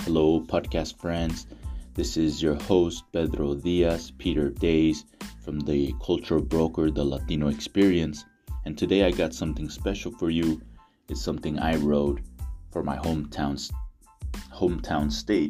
Hello, podcast friends. This is your host, Pedro Diaz, Peter Days, from the Cultural Broker, the Latino Experience. And today I got something special for you. It's something I wrote for my hometown state.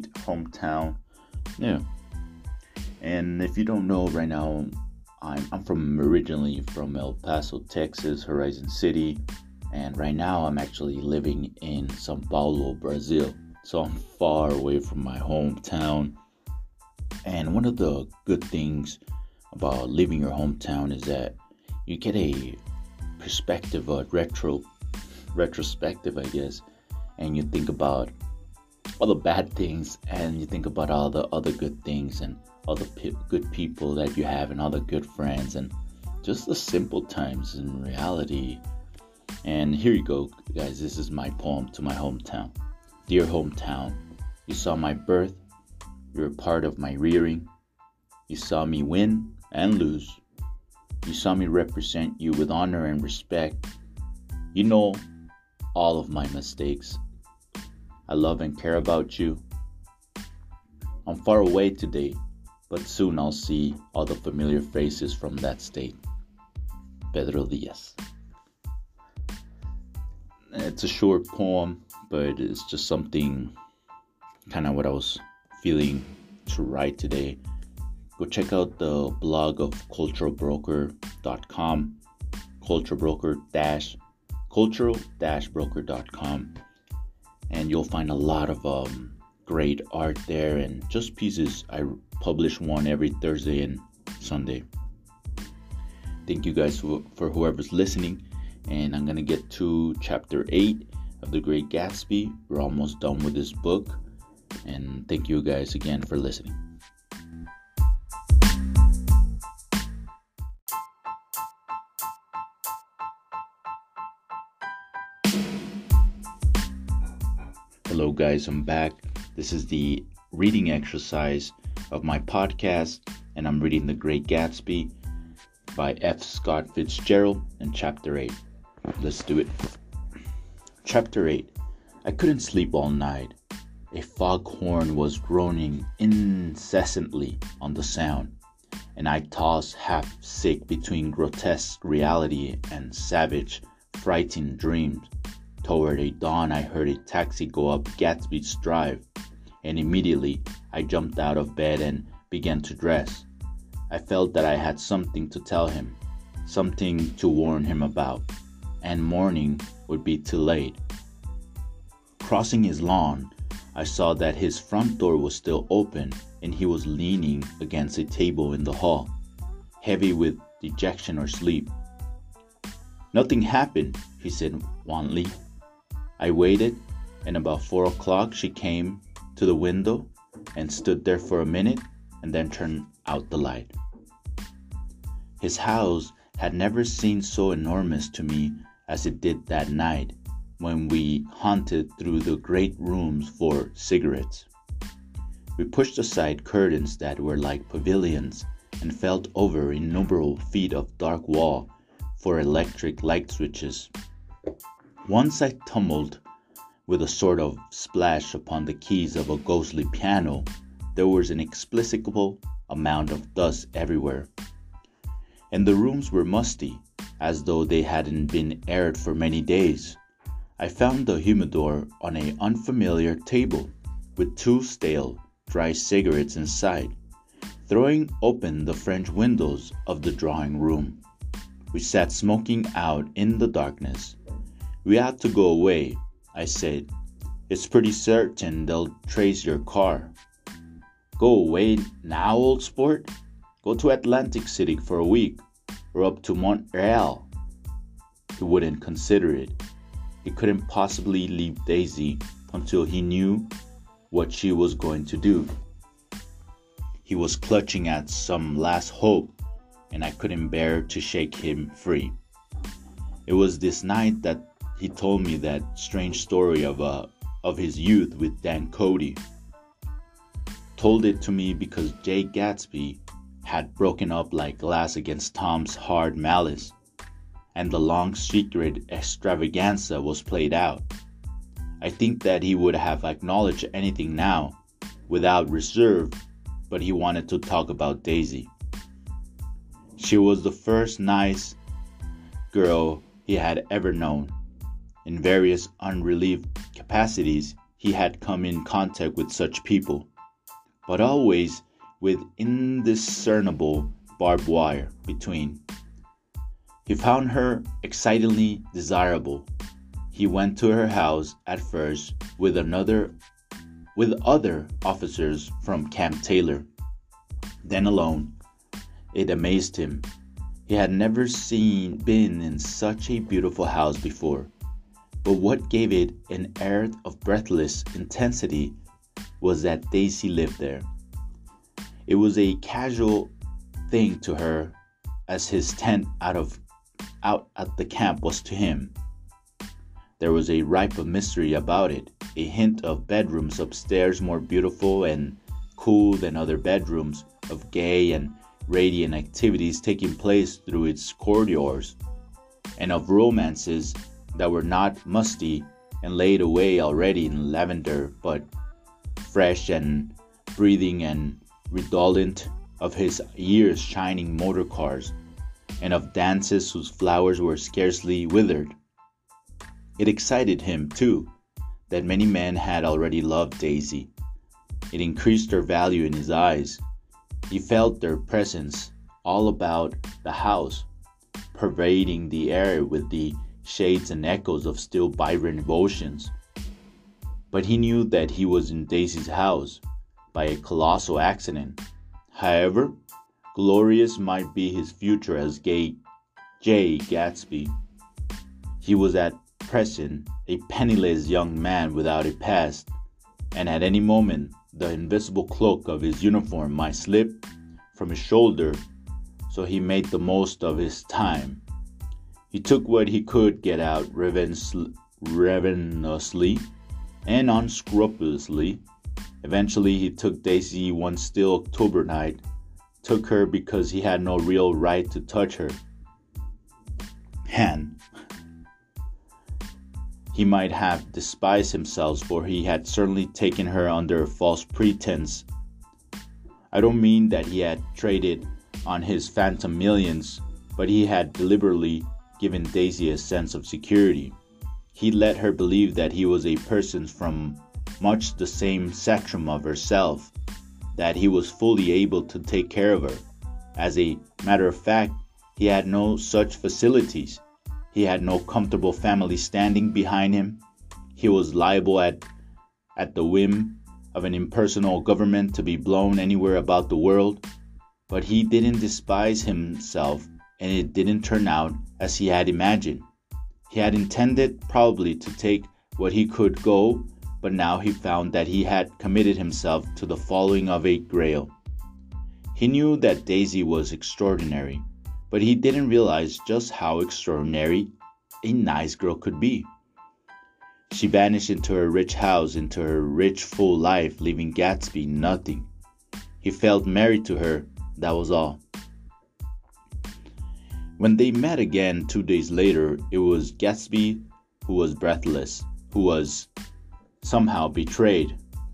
And if you don't know, right now, I'm originally from El Paso, Texas, Horizon City. And right now I'm actually living in Sao Paulo, Brazil. So I'm far away from my hometown. And one of the good things about leaving your hometown is that you get a perspective, a retrospective, I guess. And you think about all the bad things and you think about all the other good things and all the good people that you have and all the good friends and just the simple times in reality. And here you go, guys. This is my poem to my hometown. Dear hometown, you saw my birth. You're a part of my rearing. You saw me win and lose. You saw me represent you with honor and respect. You know all of my mistakes. I love and care about you. I'm far away today, but soon I'll see all the familiar faces from that state. Pedro Diaz. It's a short poem, but it's just something kind of what I was feeling to write today. Go check out the blog of culturalbroker.com, cultural-broker.com, and you'll find a lot of great art there and just pieces. I publish one every Thursday and Sunday. Thank you guys for whoever's listening. And I'm going to get to chapter 8 of The Great Gatsby. We're almost done with this book. And thank you guys again for listening. Hello guys, I'm back. This is the reading exercise of my podcast. And I'm reading The Great Gatsby by F. Scott Fitzgerald in chapter 8. Let's do it. Chapter 8. I couldn't sleep all night. A foghorn was groaning incessantly on the sound, and I tossed half sick between grotesque reality and savage, frightened dreams. Toward a dawn, I heard a taxi go up Gatsby's Drive, and immediately I jumped out of bed and began to dress. I felt that I had something to tell him, something to warn him about, and morning would be too late. Crossing his lawn, I saw that his front door was still open and he was leaning against a table in the hall, heavy with dejection or sleep. Nothing happened, he said wanly. I waited, and about 4 o'clock she came to the window and stood there for a minute and then turned out the light. His house had never seemed so enormous to me as it did that night when we hunted through the great rooms for cigarettes. We pushed aside curtains that were like pavilions and felt over innumerable feet of dark wall for electric light switches. Once I tumbled with a sort of splash upon the keys of a ghostly piano. There was an inexplicable amount of dust everywhere, and the rooms were musty, as though they hadn't been aired for many days. I found the humidor on an unfamiliar table, with 2 stale, dry cigarettes inside. Throwing open the French windows of the drawing room, we sat smoking out in the darkness. We had to go away, I said. It's pretty certain they'll trace your car. Go away now, old sport? Go to Atlantic City for a week, or up to Montreal. He wouldn't consider it. He couldn't possibly leave Daisy until he knew what she was going to do. He was clutching at some last hope, and I couldn't bear to shake him free. It was this night that he told me that strange story of his youth with Dan Cody. Told it to me because Jay Gatsby had broken up like glass against Tom's hard malice, and the long secret extravaganza was played out. I think that he would have acknowledged anything now, without reserve, but he wanted to talk about Daisy. She was the first nice girl he had ever known. In various unrelieved capacities, he had come in contact with such people, but always with indiscernible barbed wire between. He found her excitingly desirable. He went to her house at first with other officers from Camp Taylor, then alone. It amazed him. He had never been in such a beautiful house before. But what gave it an air of breathless intensity was that Daisy lived there. It was a casual thing to her, as his tent out at the camp was to him. There was a ripe of mystery about it, a hint of bedrooms upstairs more beautiful and cool than other bedrooms, of gay and radiant activities taking place through its corridors, and of romances that were not musty and laid away already in lavender, but fresh and breathing and redolent of his years shining motor cars, and of dances whose flowers were scarcely withered. It excited him, too, that many men had already loved Daisy. It increased her value in his eyes. He felt their presence all about the house, pervading the air with the shades and echoes of still vibrant emotions. But he knew that he was in Daisy's house by a colossal accident. However glorious might be his future as Jay Gatsby, he was at present a penniless young man without a past, and at any moment the invisible cloak of his uniform might slip from his shoulder, so he made the most of his time. He took what he could get out ravenously and unscrupulously. Eventually he took Daisy one still October night, took her because he had no real right to touch her hand. He might have despised himself, for he had certainly taken her under a false pretense. I don't mean that he had traded on his phantom millions, but he had deliberately given Daisy a sense of security. He let her believe that he was a person from much the same spectrum of herself, that he was fully able to take care of her. As a matter of fact, he had no such facilities. He had no comfortable family standing behind him. He was liable at the whim of an impersonal government to be blown anywhere about the world. But he didn't despise himself, and it didn't turn out as he had imagined. He had intended probably to take what he could go, but now he found that he had committed himself to the following of a grail. He knew that Daisy was extraordinary, but he didn't realize just how extraordinary a nice girl could be. She vanished into her rich house, into her rich, full life, leaving Gatsby nothing. He felt married to her, that was all. When they met again 2 days later, it was Gatsby who was breathless, who was somehow betrayed.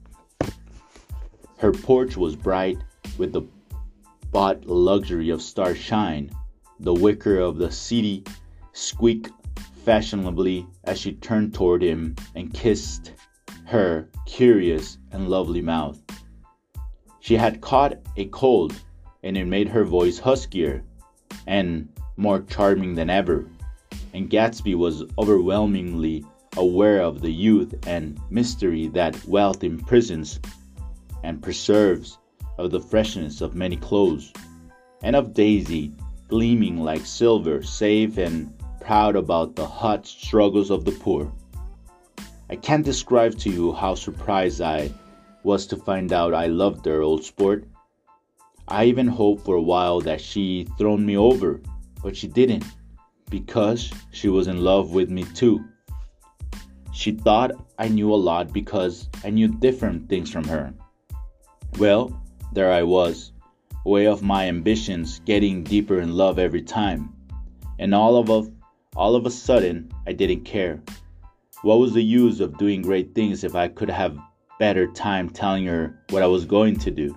Her porch was bright with the bought luxury of starshine. The wicker of the city squeaked fashionably as she turned toward him and kissed her curious and lovely mouth. She had caught a cold, and it made her voice huskier and more charming than ever, and Gatsby was overwhelmingly aware of the youth and mystery that wealth imprisons and preserves, of the freshness of many clothes, and of Daisy, gleaming like silver, safe and proud about the hot struggles of the poor. I can't describe to you how surprised I was to find out I loved her, old sport. I even hoped for a while that she'd thrown me over, but she didn't, because she was in love with me too. She thought I knew a lot because I knew different things from her. Well, there I was, way off my ambitions, getting deeper in love every time. And all of a sudden, I didn't care. What was the use of doing great things if I could have better time telling her what I was going to do?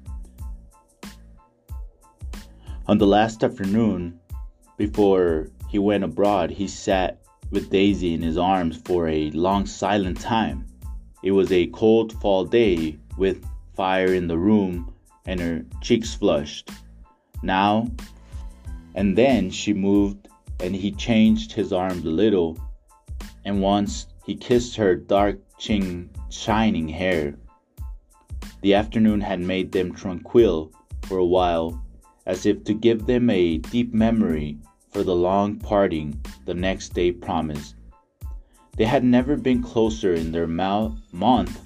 On the last afternoon, before he went abroad, he sat with Daisy in his arms for a long silent time. It was a cold fall day with fire in the room and her cheeks flushed. Now and then she moved and he changed his arms a little, and once he kissed her dark shining hair. The afternoon had made them tranquil for a while, as if to give them a deep memory for the long parting the next day promised. They had never been closer in their month.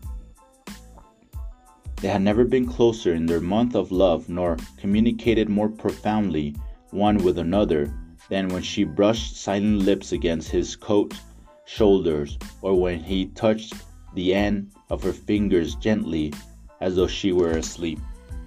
They had never been closer in their month of love, nor communicated more profoundly one with another than when she brushed silent lips against his coat shoulders, or when he touched the end of her fingers gently as though she were asleep.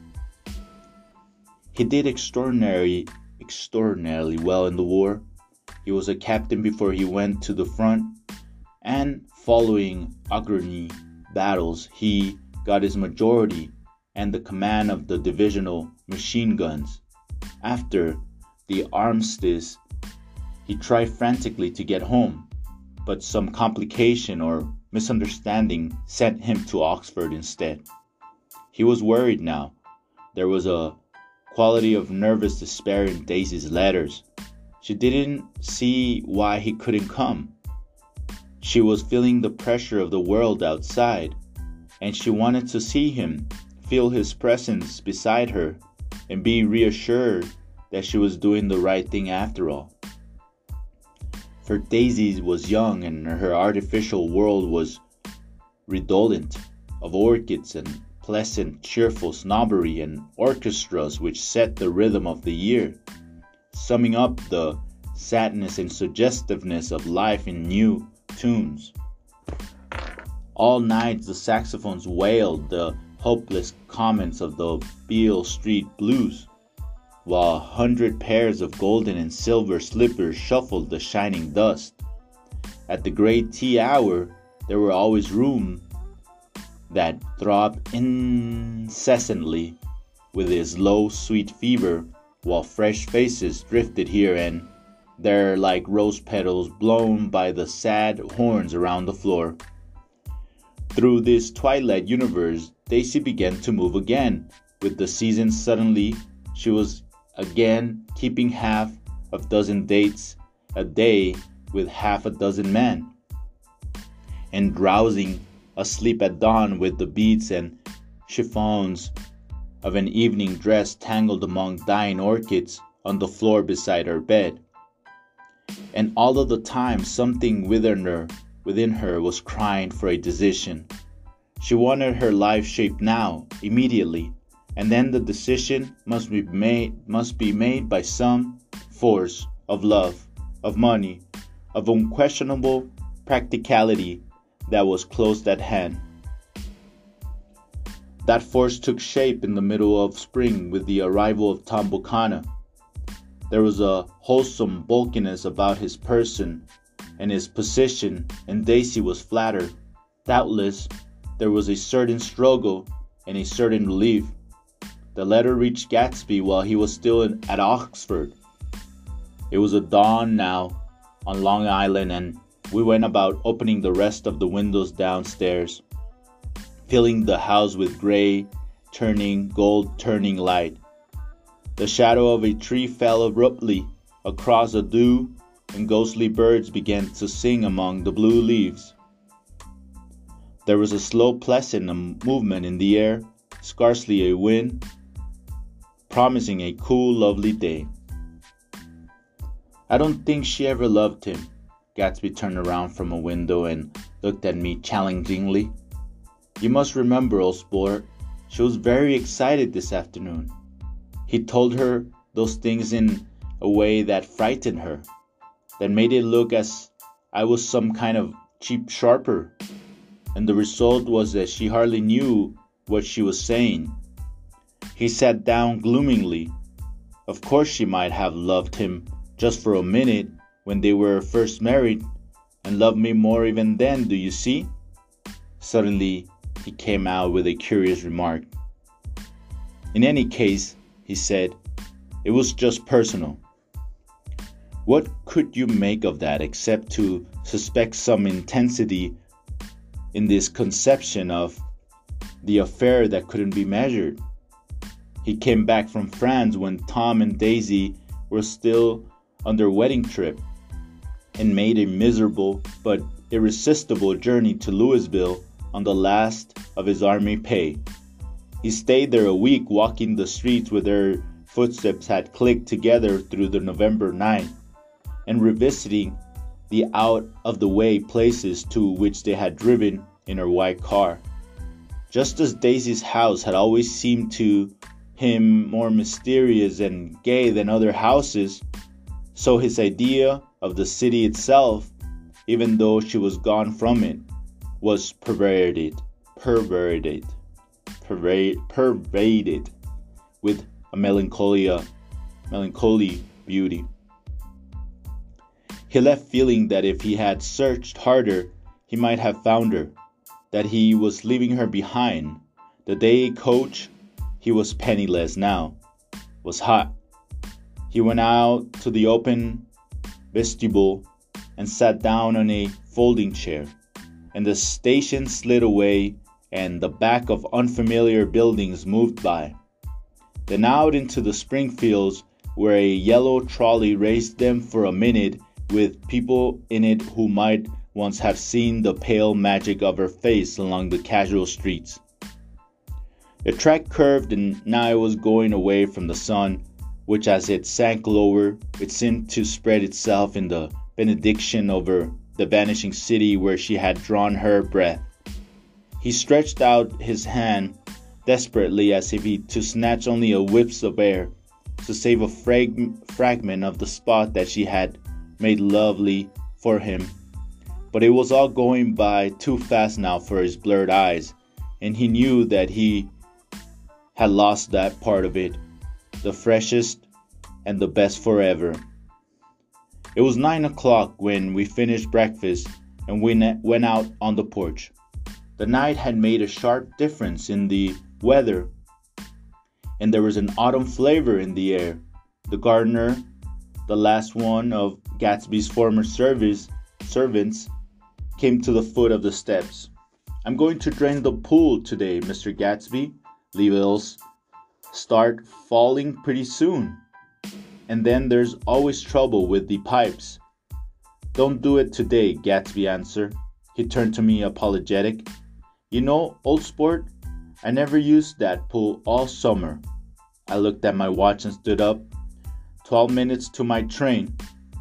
He did extraordinarily well in the war. He was a captain before he went to the front, and following Agrani battles, he got his majority and the command of the divisional machine guns. After the armistice, he tried frantically to get home, but some complication or misunderstanding sent him to Oxford instead. He was worried now. There was a quality of nervous despair in Daisy's letters. She didn't see why he couldn't come. She was feeling the pressure of the world outside, and she wanted to see him, feel his presence beside her, and be reassured that she was doing the right thing after all. For Daisy was young, and her artificial world was redolent of orchids and pleasant, cheerful snobbery and orchestras which set the rhythm of the year, summing up the sadness and suggestiveness of life in new tunes. All night the saxophones wailed the hopeless comments of the Beale Street blues, while 100 pairs of golden and silver slippers shuffled the shining dust. At the great tea hour, there were always rooms that throbbed incessantly with his low, sweet fever, while fresh faces drifted here and there like rose petals blown by the sad horns around the floor. Through this twilight universe, Daisy began to move again. With the season suddenly, she was again keeping half a dozen dates a day with half a dozen men, and drowsing asleep at dawn with the beads and chiffons of an evening dress tangled among dying orchids on the floor beside her bed. And all of the time something within her was crying for a decision. She wanted her life shaped now, immediately, and then the decision must be made by some force of love, of money, of unquestionable practicality that was close at hand. That force took shape in the middle of spring with the arrival of Tom Buchanan. There was a wholesome bulkiness about his person and his position, and Daisy was flattered. Doubtless, there was a certain struggle and a certain relief. The letter reached Gatsby while he was still at Oxford. It was a dawn now on Long Island, and we went about opening the rest of the windows downstairs, filling the house with gray, gold turning light. The shadow of a tree fell abruptly across the dew, and ghostly birds began to sing among the blue leaves. There was a slow, pleasant movement in the air, scarcely a wind, promising a cool, lovely day. I don't think she ever loved him. Gatsby turned around from a window and looked at me challengingly. You must remember, old sport, she was very excited this afternoon. He told her those things in a way that frightened her, that made it look as I was some kind of cheap sharper, and the result was that she hardly knew what she was saying. He sat down gloomingly. Of course she might have loved him just for a minute when they were first married, and love me more even then, do you see? Suddenly, he came out with a curious remark. In any case, he said, it was just personal. What could you make of that except to suspect some intensity in this conception of the affair that couldn't be measured? He came back from France when Tom and Daisy were still on their wedding trip and made a miserable but irresistible journey to Louisville on the last of his army pay. He stayed there a week, walking the streets where their footsteps had clicked together through the November night, and revisiting the out-of-the-way places to which they had driven in her white car. Just as Daisy's house had always seemed to him more mysterious and gay than other houses, so his idea of the city itself, even though she was gone from it, was pervaded with a melancholy beauty. He left feeling that if he had searched harder, he might have found her, that he was leaving her behind. The day coach, he was penniless now, was hot. He went out to the open vestibule and sat down on a folding chair, and the station slid away and the back of unfamiliar buildings moved by. Then out into the spring fields where a yellow trolley raced them for a minute with people in it who might once have seen the pale magic of her face along the casual streets. The track curved and now it was going away from the sun, which as it sank lower, it seemed to spread itself in the benediction over the vanishing city where she had drawn her breath. He stretched out his hand desperately as if to snatch only a wisp of air, to save a fragment of the spot that she had made lovely for him. But it was all going by too fast now for his blurred eyes, and he knew that he had lost that part of it, the freshest and the best forever. It was 9 o'clock when we finished breakfast and we went out on the porch. The night had made a sharp difference in the weather, and there was an autumn flavor in the air. The gardener, the last one of Gatsby's former servants, came to the foot of the steps. I'm going to drain the pool today, Mr. Gatsby. Leaves start falling pretty soon. And then there's always trouble with the pipes. Don't do it today, Gatsby answered. He turned to me apologetic. You know, old sport, I never used that pool all summer. I looked at my watch and stood up. 12 minutes to my train.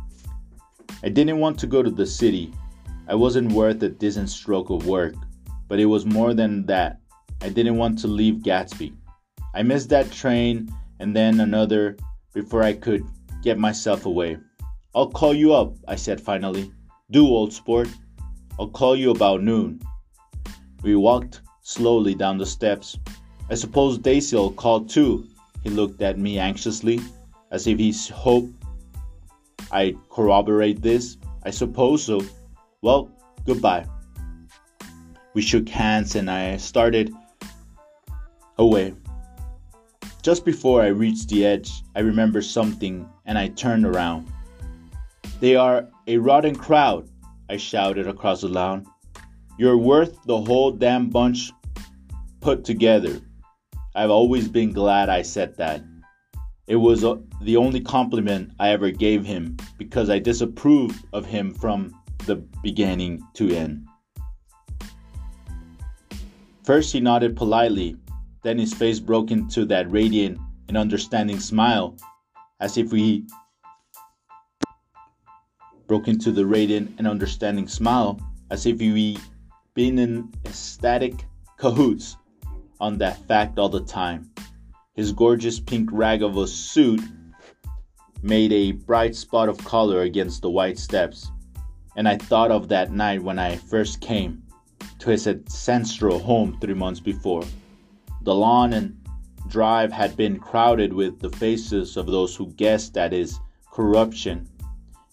I didn't want to go to the city. I wasn't worth a decent stroke of work, but it was more than that. I didn't want to leave Gatsby. I missed that train and then another before I could get myself away. I'll call you up, I said finally. Do, old sport. I'll call you about noon. We walked slowly down the steps. I suppose Daisy'll call too. He looked at me anxiously, as if he hoped I'd corroborate this. I suppose so. Well, goodbye. We shook hands and I started away. Just before I reached the edge, I remembered something and I turned around. They are a rotten crowd, I shouted across the lawn. You're worth the whole damn bunch put together. I've always been glad I said that. It was the only compliment I ever gave him because I disapproved of him from the beginning to end. First he nodded politely, then his face broke into that radiant and understanding smile, as if we been in ecstatic cahoots on that fact all the time. His gorgeous pink rag of a suit made a bright spot of color against the white steps, and I thought of that night when I first came to his ancestral home 3 months before. The lawn and drive had been crowded with the faces of those who guessed at his corruption,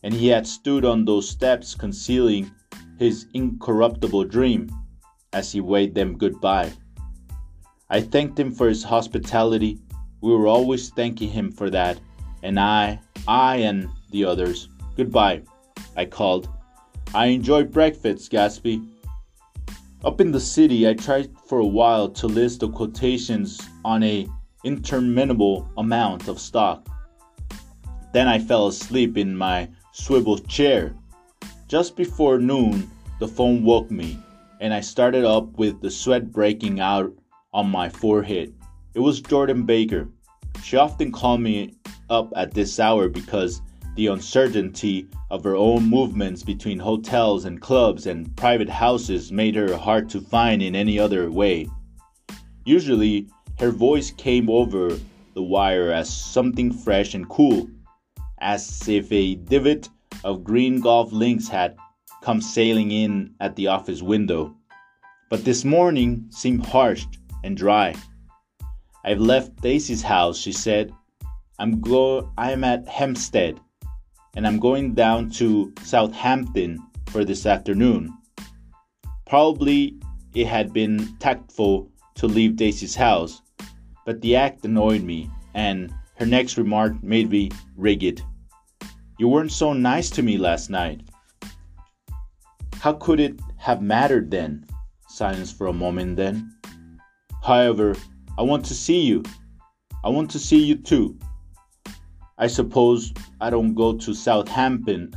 and he had stood on those steps concealing his incorruptible dream as he waved them goodbye. I thanked him for his hospitality. We were always thanking him for that, and I and the others. Goodbye, I called. I enjoyed breakfast, Gatsby. Up in the city, I tried for a while to list the quotations on a interminable amount of stock. Then I fell asleep in my swivel chair. Just before noon, the phone woke me, and I started up with the sweat breaking out on my forehead. It was Jordan Baker. She often called me up at this hour because the uncertainty of her own movements between hotels and clubs and private houses made her hard to find in any other way. Usually, her voice came over the wire as something fresh and cool, as if a divot of green golf links had come sailing in at the office window. But this morning seemed harsh and dry. I've left Daisy's house, she said. I'm at Hempstead, and I'm going down to Southampton for this afternoon. Probably it had been tactful to leave Daisy's house, but the act annoyed me, and her next remark made me rigid. You weren't so nice to me last night. How could it have mattered then? Silence for a moment then. However, I want to see you. I want to see you too. I suppose I don't go to Southampton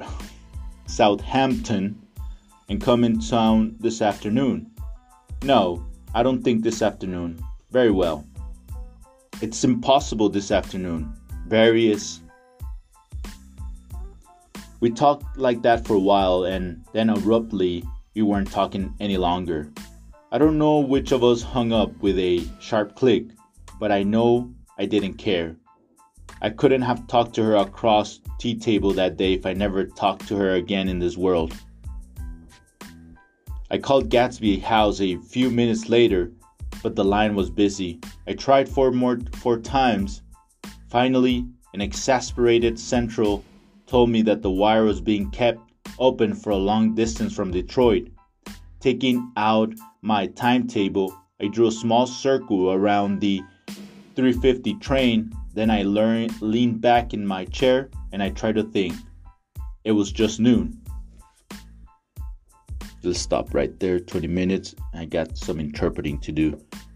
and come in town this afternoon. No, I don't think this afternoon. Very well. It's impossible this afternoon. Various. We talked like that for a while, and then abruptly we weren't talking any longer. I don't know which of us hung up with a sharp click, but I know I didn't care. I couldn't have talked to her across tea table that day if I never talked to her again in this world. I called Gatsby House a few minutes later, but the line was busy. I tried four times. Finally, an exasperated central told me that the wire was being kept open for a long distance from Detroit. Taking out my timetable, I drew a small circle around the 3:50 train. Then I leaned back in my chair and I tried to think. It was just noon. Let's stop right there, 20 minutes. I got some interpreting to do.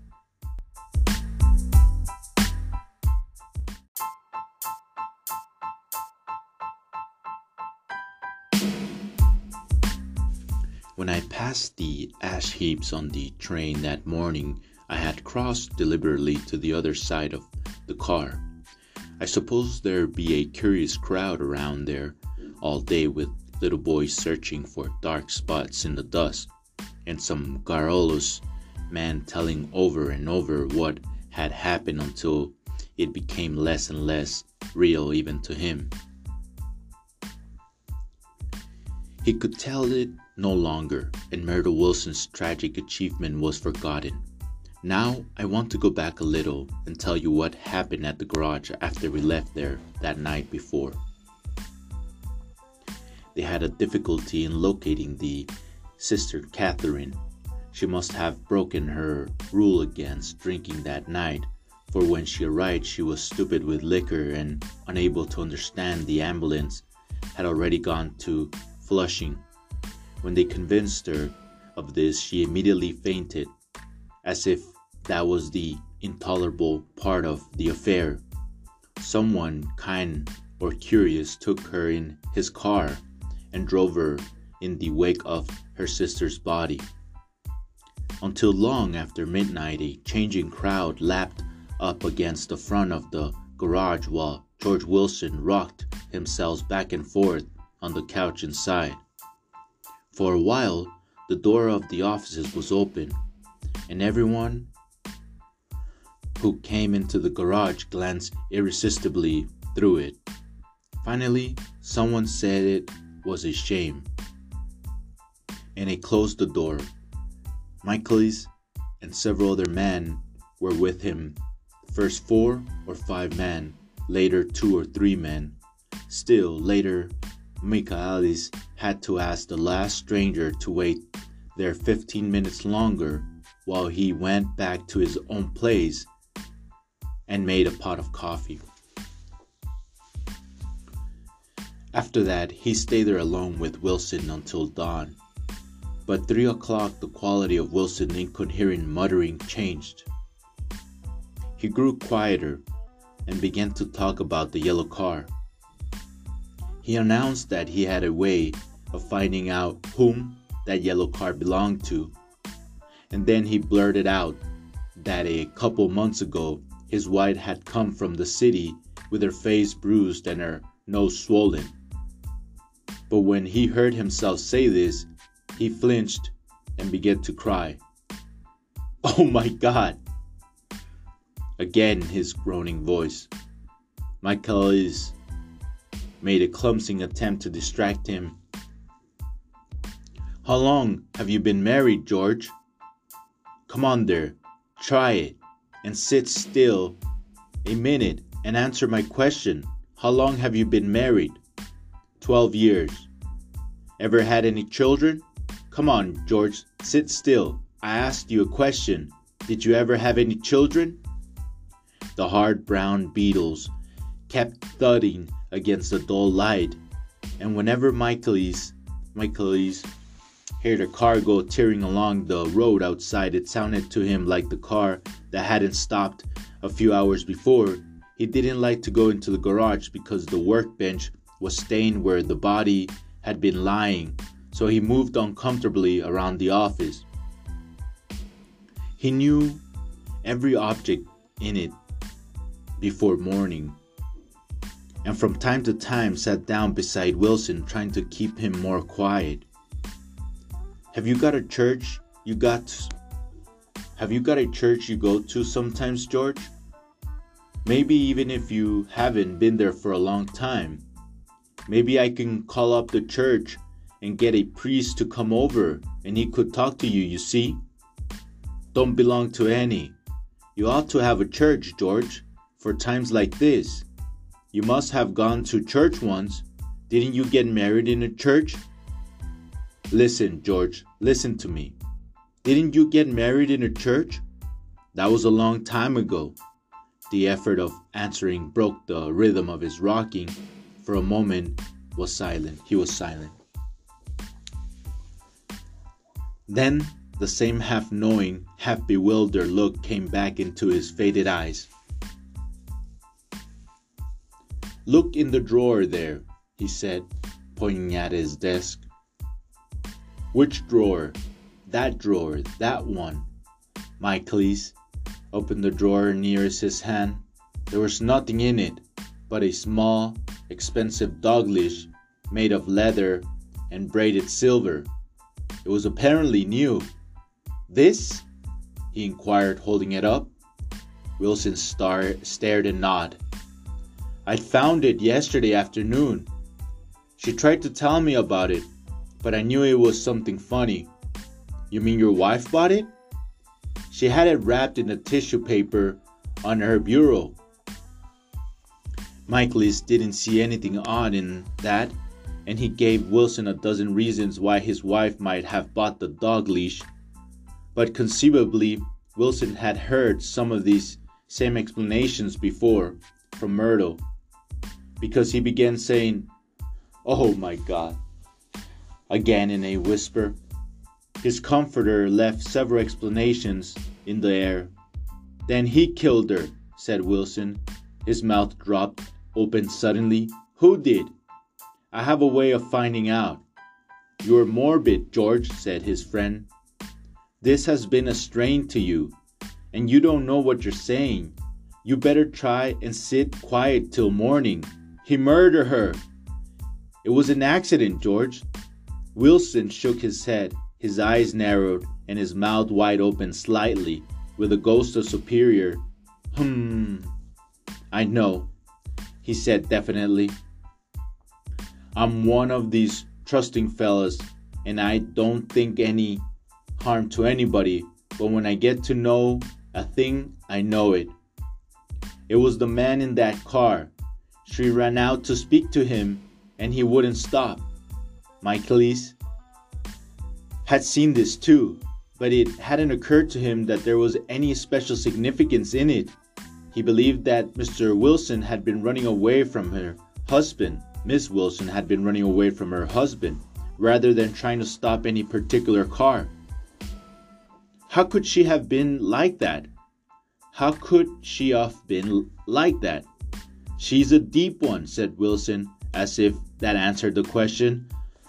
When I passed the ash heaps on the train that morning, I had crossed deliberately to the other side of the car. I suppose there'd be a curious crowd around there all day with little boys searching for dark spots in the dust, and some garrulous man telling over and over what had happened until it became less and less real even to him. He could tell it no longer, and Myrtle Wilson's tragic achievement was forgotten. Now I want to go back a little and tell you what happened at the garage after we left there that night before. They had a difficulty in locating the Sister Catherine. She must have broken her rule against drinking that night, for when she arrived she was stupid with liquor and unable to understand the ambulance had already gone to Flushing. When they convinced her of this, she immediately fainted, as if that was the intolerable part of the affair. Someone kind or curious took her in his car and drove her in the wake of her sister's body. Until long after midnight, a changing crowd lapped up against the front of the garage while George Wilson rocked himself back and forth on the couch inside. For a while, the door of the offices was open, and everyone who came into the garage glanced irresistibly through it. Finally, someone said it was a shame, and he closed the door. Michaelis and several other men were with him. First 4 or 5 men, later 2 or 3 men. Still later, Michaelis had to ask the last stranger to wait there 15 minutes longer while he went back to his own place and made a pot of coffee. After that, he stayed there alone with Wilson until dawn. But 3 o'clock, the quality of Wilson's incoherent muttering changed. He grew quieter and began to talk about the yellow car. He announced that he had a way of finding out whom that yellow car belonged to. And then he blurted out that a couple months ago, his wife had come from the city with her face bruised and her nose swollen. But when he heard himself say this, he flinched and began to cry. "Oh my God!" Again his groaning voice. Michaelis made a clumsy attempt to distract him. "How long have you been married, George? Come on there, try it, and sit still a minute and answer my question. How long have you been married?" 12 years. Ever had any children? Come on, George, sit still. I asked you a question. Did you ever have any children? The hard brown beetles kept thudding against the dull light, and whenever Michaelis heard a car go tearing along the road outside, it sounded to him like the car that hadn't stopped a few hours before. He didn't like to go into the garage because the workbench was stained where the body had been lying, so he moved uncomfortably around the office. He knew every object in it before morning, and from time to time sat down beside Wilson, trying to keep him more quiet. Have you got a church you go to sometimes, George? Maybe even if you haven't been there for a long time. Maybe I can call up the church and get a priest to come over and he could talk to you, you see? Don't belong to any. You ought to have a church, George, for times like this. You must have gone to church once. Didn't you get married in a church? Listen, George, listen to me. Didn't you get married in a church? That was a long time ago. The effort of answering broke the rhythm of his rocking. For a moment, he was silent. Then the same half-knowing, half-bewildered look came back into his faded eyes. Look in the drawer there, he said, pointing at his desk. Which drawer? That one. Michaelis opened the drawer nearest his hand. There was nothing in it but a small, expensive dog leash made of leather and braided silver. It was apparently new. This? He inquired, holding it up. Wilson stared and nodded. I'd found it yesterday afternoon. She tried to tell me about it, but I knew it was something funny. You mean your wife bought it? She had it wrapped in a tissue paper on her bureau. Michaelis didn't see anything odd in that, and he gave Wilson a dozen reasons why his wife might have bought the dog leash. But conceivably, Wilson had heard some of these same explanations before from Myrtle, because he began saying, "Oh my God," again in a whisper. His comforter left several explanations in the air. Then he killed her, said Wilson. His mouth dropped open suddenly. Who did? I have a way of finding out. You're morbid, George, said his friend. This has been a strain to you, and you don't know what you're saying. You better try and sit quiet till morning. He murdered her. It was an accident, George. Wilson shook his head. His eyes narrowed and his mouth wide open slightly, with a ghost of superior. I know, he said definitely. I'm one of these trusting fellas, and I don't think any harm to anybody, but when I get to know a thing, I know it. It was the man in that car. She ran out to speak to him, and he wouldn't stop. Michaelis had seen this too, but it hadn't occurred to him that there was any special significance in it. He believed that Mr. Wilson had been running away from her husband. Miss Wilson had been running away from her husband, rather than trying to stop any particular car. How could she have been like that? How could she have been like that? She's a deep one, said Wilson, as if that answered the question.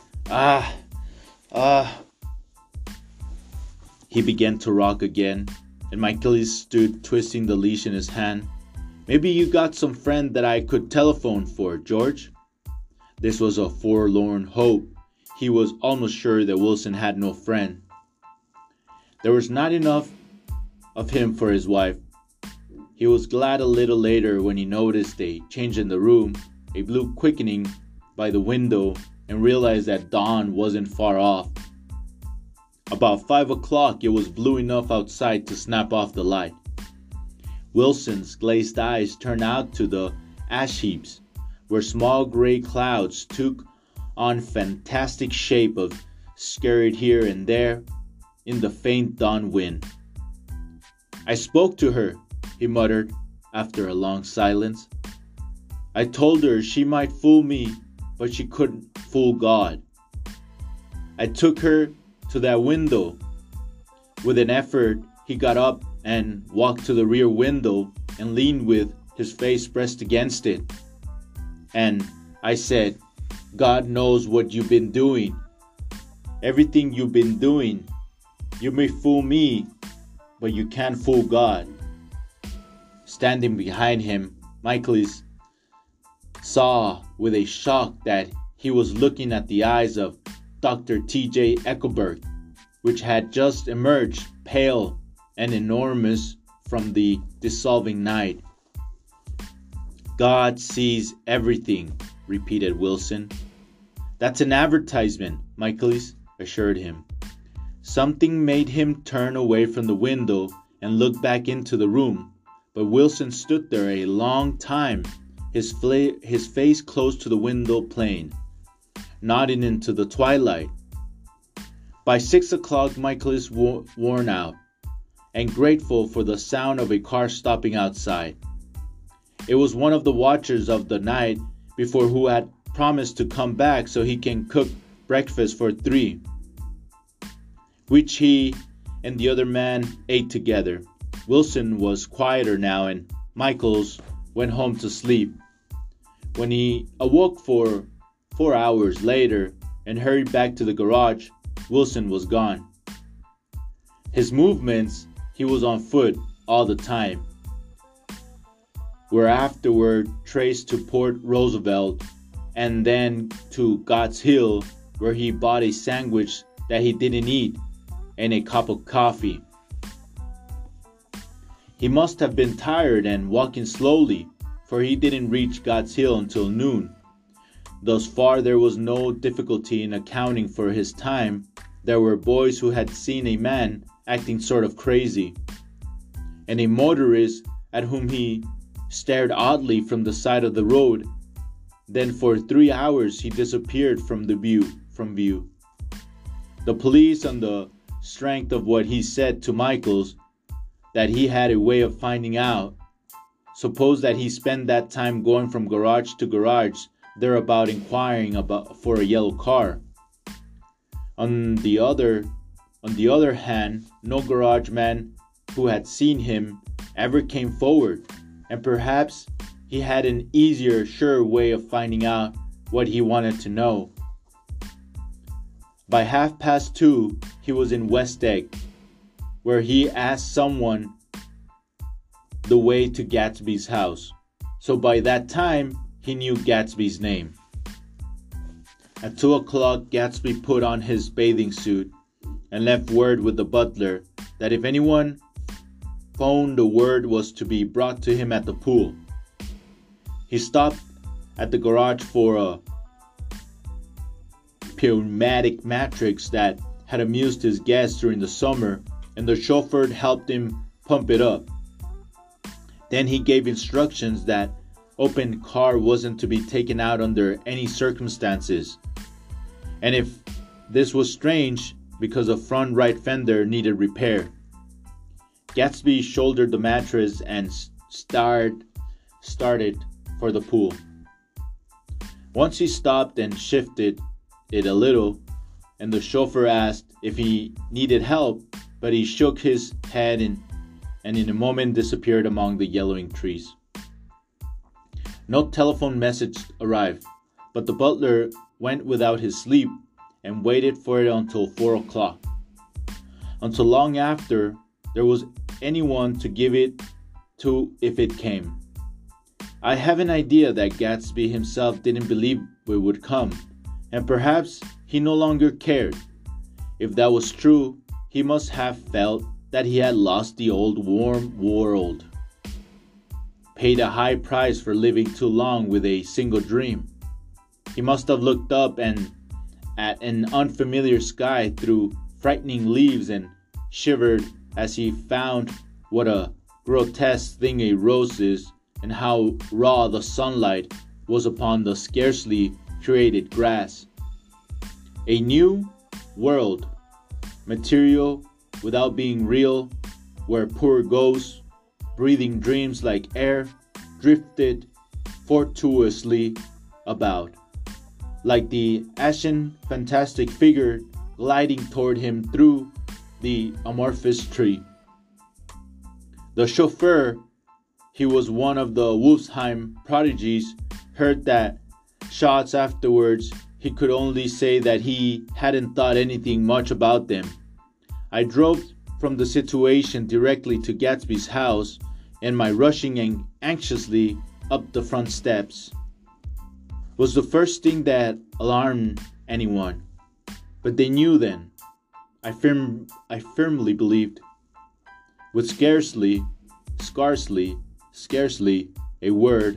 He began to rock again, and Michaelis stood twisting the leash in his hand. Maybe you got some friend that I could telephone for, George? This was a forlorn hope. He was almost sure that Wilson had no friend. There was not enough of him for his wife. He was glad a little later when he noticed a change in the room, a blue quickening by the window, and realized that dawn wasn't far off. About 5 o'clock, it was blue enough outside to snap off the light. Wilson's glazed eyes turned out to the ash heaps, where small gray clouds took on fantastic shape of scurried here and there in the faint dawn wind. I spoke to her, he muttered after a long silence. I told her she might fool me, but she couldn't fool God. I took her to that window. With an effort, he got up and walked to the rear window and leaned with his face pressed against it. And I said, God knows what you've been doing. Everything you've been doing. You may fool me, but you can't fool God. Standing behind him, Michaelis saw with a shock that he was looking at the eyes of Dr. T.J. Eckelberg, which had just emerged pale and enormous from the dissolving night. God sees everything, repeated Wilson. That's an advertisement, Michaelis assured him. Something made him turn away from the window and look back into the room, but Wilson stood there a long time, his face close to the window pane, nodding into the twilight. By 6 o'clock, Michaelis worn out and grateful for the sound of a car stopping outside. It was one of the watchers of the night before who had promised to come back so he can cook breakfast for 3, which he and the other man ate together. Wilson was quieter now, and Michaelis went home to sleep. When he awoke 4 hours later and hurried back to the garage, Wilson was gone. His movements, he was on foot all the time, were afterward traced to Port Roosevelt and then to God's Hill, where he bought a sandwich that he didn't eat and a cup of coffee. He must have been tired and walking slowly, for he didn't reach God's Hill until noon. Thus far, there was no difficulty in accounting for his time. There were boys who had seen a man acting sort of crazy, and a motorist at whom he stared oddly from the side of the road. Then for 3 hours he disappeared from view. The police, on the strength of what he said to Michaelis, that he had a way of finding out, supposed that he spent that time going from garage to garage, thereabout inquiring for a yellow car. On the other hand, no garage man who had seen him ever came forward, and perhaps he had an easier, sure way of finding out what he wanted to know. By 2:30, he was in West Egg, where he asked someone the way to Gatsby's house. So by that time, he knew Gatsby's name. At 2 o'clock, Gatsby put on his bathing suit and left word with the butler that if anyone phoned, the word was to be brought to him at the pool. He stopped at the garage for a pneumatic mattress that had amused his guests during the summer, and the chauffeur helped him pump it up. Then he gave instructions that open car wasn't to be taken out under any circumstances. And if this was strange, because the front right fender needed repair. Gatsby shouldered the mattress and started for the pool. Once he stopped and shifted it a little, and the chauffeur asked if he needed help, but he shook his head and in a moment disappeared among the yellowing trees. No telephone message arrived, but the butler went without his sleep and waited for it until 4 o'clock. Until long after there was anyone to give it to if it came. I have an idea that Gatsby himself didn't believe it would come, and perhaps he no longer cared. If that was true, he must have felt that he had lost the old warm world, paid a high price for living too long with a single dream. He must have looked up and at an unfamiliar sky through frightening leaves and shivered as he found what a grotesque thing a rose is and how raw the sunlight was upon the scarcely created grass. A new world, material without being real, where poor ghosts, breathing dreams like air, drifted fortuitously about, like the ashen fantastic figure gliding toward him through the amorphous tree. The chauffeur, he was one of the Wolfsheim prodigies, heard that shots afterwards. He could only say that he hadn't thought anything much about them. I drove from the situation directly to Gatsby's house, and my rushing anxiously up the front steps was the first thing that alarmed anyone. But they knew then, I firmly believed. With scarcely a word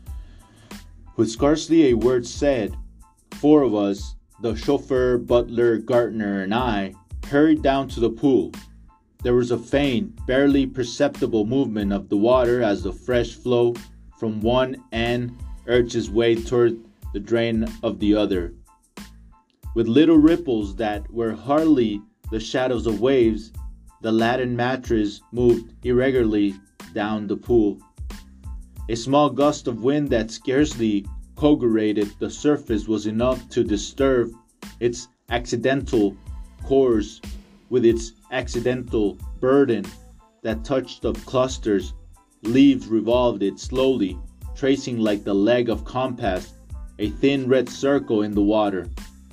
said, 4 of us, the chauffeur, butler, gardener, and I, hurried down to the pool. There was a faint, barely perceptible movement of the water as the fresh flow from one end urged its way toward the drain of the other. With little ripples that were hardly the shadows of waves, the laden mattress moved irregularly down the pool. A small gust of wind that scarcely corrugated the surface was enough to disturb its accidental course with its accidental burden that touched of clusters. Leaves revolved it slowly, tracing like the leg of compass a thin red circle in the water.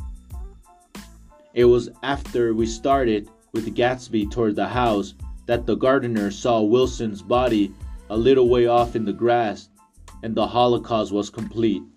It was after we started with Gatsby toward the house that the gardener saw Wilson's body a little way off in the grass, and the holocaust was complete.